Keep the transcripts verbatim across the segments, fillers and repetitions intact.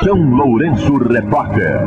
São Lourenço Repórter.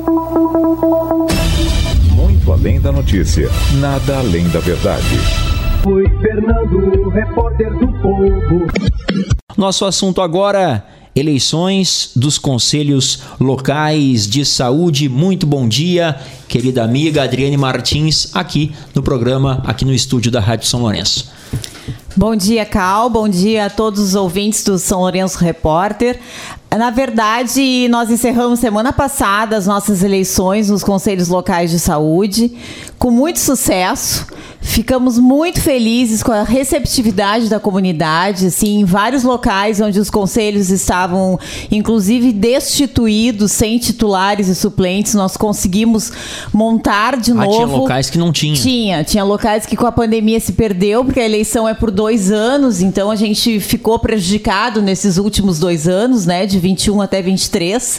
Muito além da notícia, nada além da verdade. Foi Fernando, repórter do Povo. Nosso assunto agora, eleições dos conselhos locais de saúde. Muito bom dia, querida amiga Adriane Martins, aqui no programa, aqui no estúdio da Rádio São Lourenço. Bom dia, Cal. Bom dia a todos os ouvintes do São Lourenço Repórter. Na verdade, nós encerramos semana passada as nossas eleições nos conselhos locais de saúde, com muito sucesso. Ficamos muito felizes com a receptividade da comunidade, assim, em vários locais onde os conselhos estavam, inclusive, destituídos, sem titulares e suplentes, nós conseguimos montar de ah, novo. Tinha locais que não tinha. Tinha, tinha locais que com a pandemia se perdeu, porque a eleição é por dois anos, então a gente ficou prejudicado nesses últimos dois anos, né, de vinte e um até vinte e três.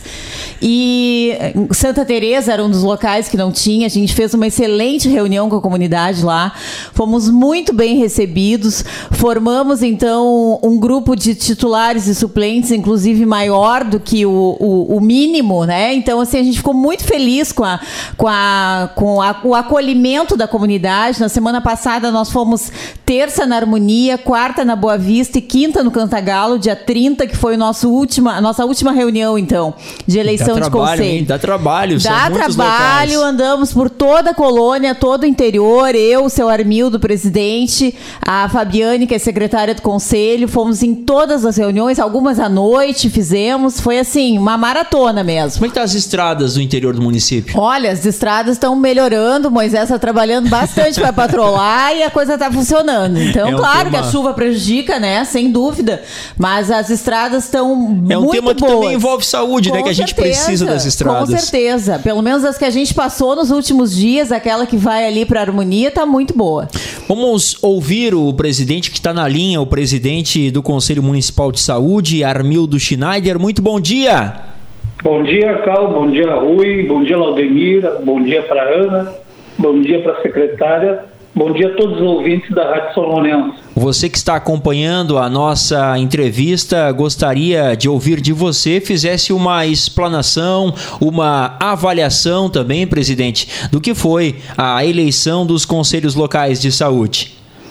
E Santa Teresa era um dos locais que não tinha, a gente fez uma excelente reunião com a comunidade lá. Fomos muito bem recebidos, formamos então um grupo de titulares e suplentes, inclusive maior do que o, o, o mínimo, né? Então, assim, a gente ficou muito feliz com, a, com, a, com a, o acolhimento da comunidade. Na semana passada nós fomos terça na Harmonia, quarta na Boa Vista e quinta no Cantagalo, dia trinta, que foi o nosso última, a nossa última reunião, então, de eleição dá de trabalho, conselho. Hein? Dá trabalho, são Dá muitos trabalho, locais. Andamos por toda a colônia, todo o interior, eu, o seu Armildo, presidente, a Fabiane, que é secretária do conselho, fomos em todas as reuniões, algumas à noite fizemos, foi assim, uma maratona mesmo. Como é que tá as estradas do interior do município? Olha, as estradas estão melhorando, o Moisés está trabalhando bastante para patrolar e a coisa está funcionando. Então, É um claro tema... que a chuva prejudica, né, sem dúvida, mas as estradas estão muito boas. É um tema que boas. também envolve saúde, Com né, que a gente certeza, precisa das estradas. Com certeza, pelo menos as que a gente passou nos últimos dias, aquela que vai ali para a Harmonia, tá muito boa. Vamos ouvir o presidente que está na linha, o presidente do Conselho Municipal de Saúde, Armildo Schneider. Muito bom dia. Bom dia, Cal. Bom dia, Rui. Bom dia, Laudemira. Bom dia para a Ana. Bom dia para a secretária. Bom dia a todos os ouvintes da Rádio São Lourenço. Você que está acompanhando a nossa entrevista, gostaria de ouvir de você, fizesse uma explanação, uma avaliação também, presidente, do que foi a eleição dos conselhos locais de saúde.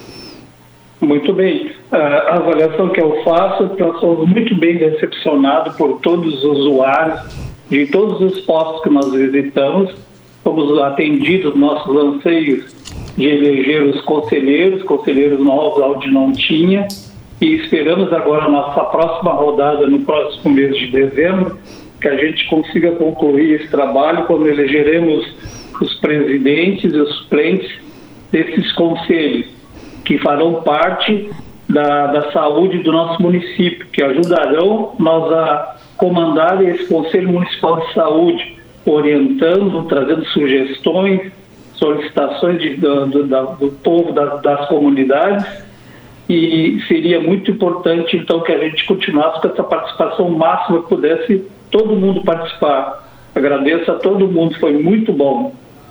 Muito bem. A avaliação que eu faço é que nós somos muito bem recepcionados por todos os usuários de todos os postos que nós visitamos. Fomos atendidos nossos anseios de eleger os conselheiros, conselheiros novos onde não tinha, e esperamos agora a nossa próxima rodada no próximo mês de dezembro, que a gente consiga concluir esse trabalho quando elegeremos os presidentes e os suplentes desses conselhos, que farão parte da, da saúde do nosso município, que ajudarão nós a comandar esse Conselho Municipal de Saúde, orientando, trazendo sugestões, solicitações de, do, do, do povo, das, das comunidades, e seria muito importante então que a gente continuasse com essa participação máxima, que pudesse todo mundo participar. Agradeço a todo mundo, foi muito bom.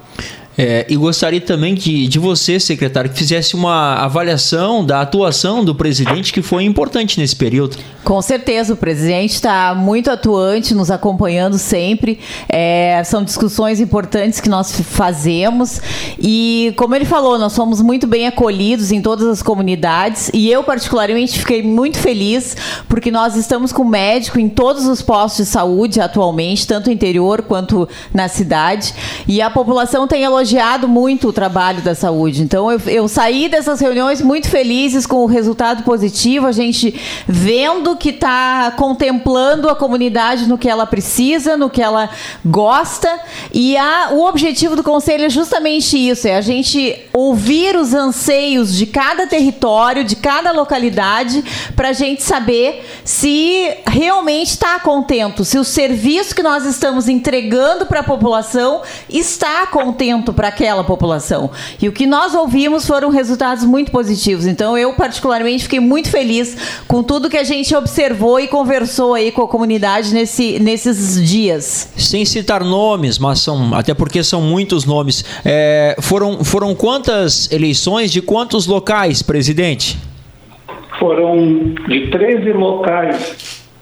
É, e gostaria também que, de você, secretário, que fizesse uma avaliação da atuação do presidente, que foi importante nesse período. Com certeza, o presidente está muito atuante, nos acompanhando sempre. É, são discussões importantes que nós fazemos. E, como ele falou, nós fomos muito bem acolhidos em todas as comunidades. E eu, particularmente, fiquei muito feliz, porque nós estamos com médico em todos os postos de saúde atualmente, tanto no interior quanto na cidade. E a população tem elogiado elogiado muito o trabalho da saúde. Então, eu, eu saí dessas reuniões muito felizes com o resultado positivo, a gente vendo que está contemplando a comunidade no que ela precisa, no que ela gosta, e a, o objetivo do Conselho é justamente isso, é a gente ouvir os anseios de cada território, de cada localidade, para a gente saber se realmente está contento, se o serviço que nós estamos entregando para a população está contento para aquela população. E o que nós ouvimos foram resultados muito positivos. Então, eu particularmente fiquei muito feliz com tudo que a gente observou e conversou aí com a comunidade nesse, nesses dias. Sem citar nomes, mas são, até porque são muitos nomes. É, foram, foram quantas eleições de quantos locais, presidente? Foram de treze locais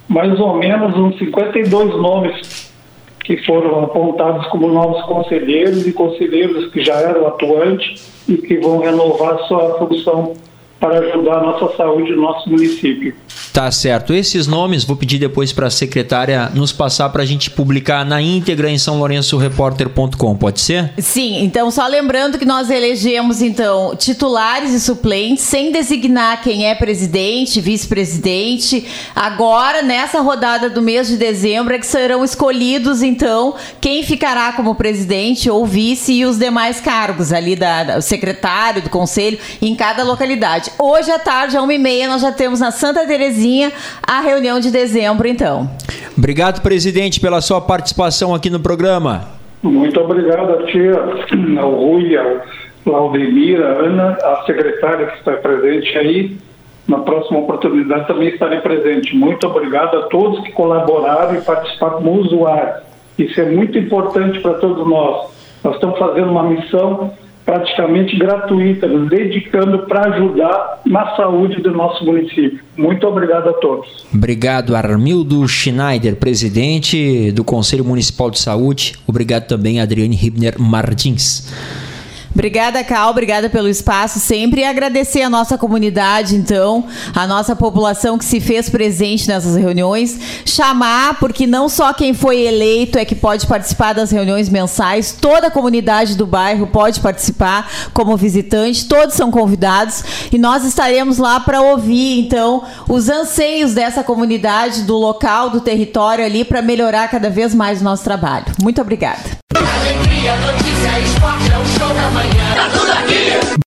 mais ou menos uns cinquenta e dois nomes que foram apontados como novos conselheiros e conselheiros que já eram atuantes e que vão renovar sua função para ajudar a nossa saúde no nosso município. Tá certo. Esses nomes vou pedir depois para a secretária nos passar para a gente publicar na íntegra em são lourenço repórter ponto com, pode ser? Sim, então só lembrando que nós elegemos então titulares e suplentes sem designar quem é presidente, vice-presidente. Agora, nessa rodada do mês de dezembro, é que serão escolhidos então quem ficará como presidente ou vice e os demais cargos ali da, da secretário, do conselho, em cada localidade. Hoje à tarde, às uma e meia, nós já temos na Santa Terezinha a reunião de dezembro, então. Obrigado, presidente, pela sua participação aqui no programa. Muito obrigado a tia, ao Rui, ao Laudemir, a Ana, a secretária que está presente aí. Na próxima oportunidade também estarei presente. Muito obrigado a todos que colaboraram e participaram como usuários. Isso é muito importante para todos nós. Nós estamos fazendo uma missão praticamente gratuita, nos dedicando para ajudar na saúde do nosso município. Muito obrigado a todos. Obrigado, Armildo Schneider, presidente do Conselho Municipal de Saúde. Obrigado também, Adriane Hibner Martins. Obrigada, Cal, obrigada pelo espaço sempre e agradecer a nossa comunidade, então, a nossa população que se fez presente nessas reuniões, chamar, porque não só quem foi eleito é que pode participar das reuniões mensais, toda a comunidade do bairro pode participar como visitante, todos são convidados e nós estaremos lá para ouvir, então, os anseios dessa comunidade, do local, do território ali, para melhorar cada vez mais o nosso trabalho. Muito obrigada. Alegria, notícia, esporte, é o show da manhã. Tá tudo aqui.